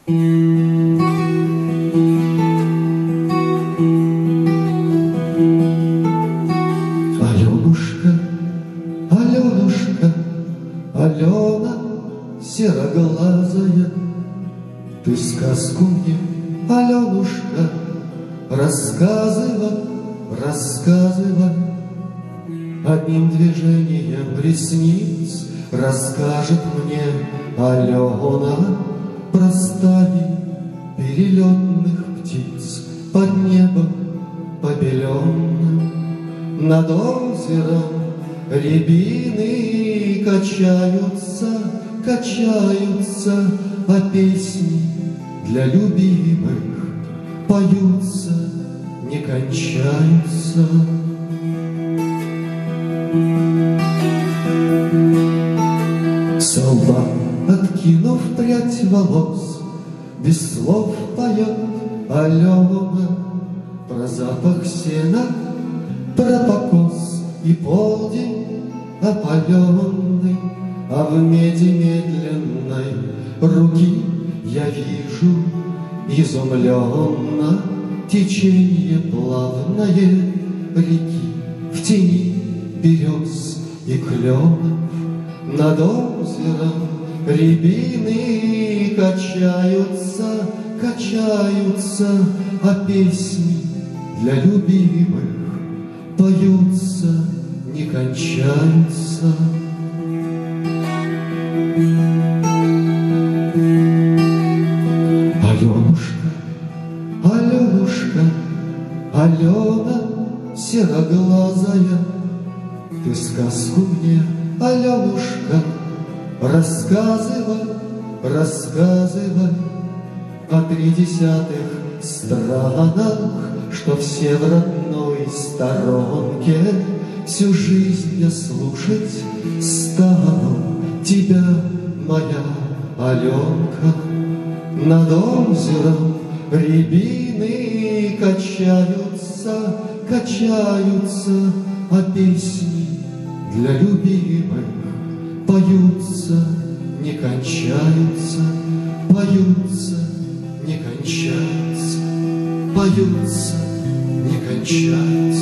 Аленушка, Аленушка, Алена сероглазая, ты сказку мне, Аленушка, рассказывай, рассказывай. Одним движением ресниц расскажет мне Алена про стаи перелетных птиц под небом побеленным. Над озером рябины качаются, качаются, а песни для любимых поются, не кончаются. Солдат, откинув прядь волос, без слов поет Алена про запах сена, про покос и полдень опаленный, а в меди медленной руки я вижу изумленно течение плавное реки в тени берез и кленов. Над озером рябины качаются, качаются, а песни для любимых поются, не кончаются. Аленушка, Аленушка, Алена сероглазая, ты сказку мне, Аленушка, рассказывай, рассказывай о 30 странах, что все в родной сторонке. Всю жизнь я слушать стану тебя, моя Аленка. Над озером рябины качаются, качаются, а песни для любимых поются, не кончаются, поются, не кончаются, поются, не кончаются.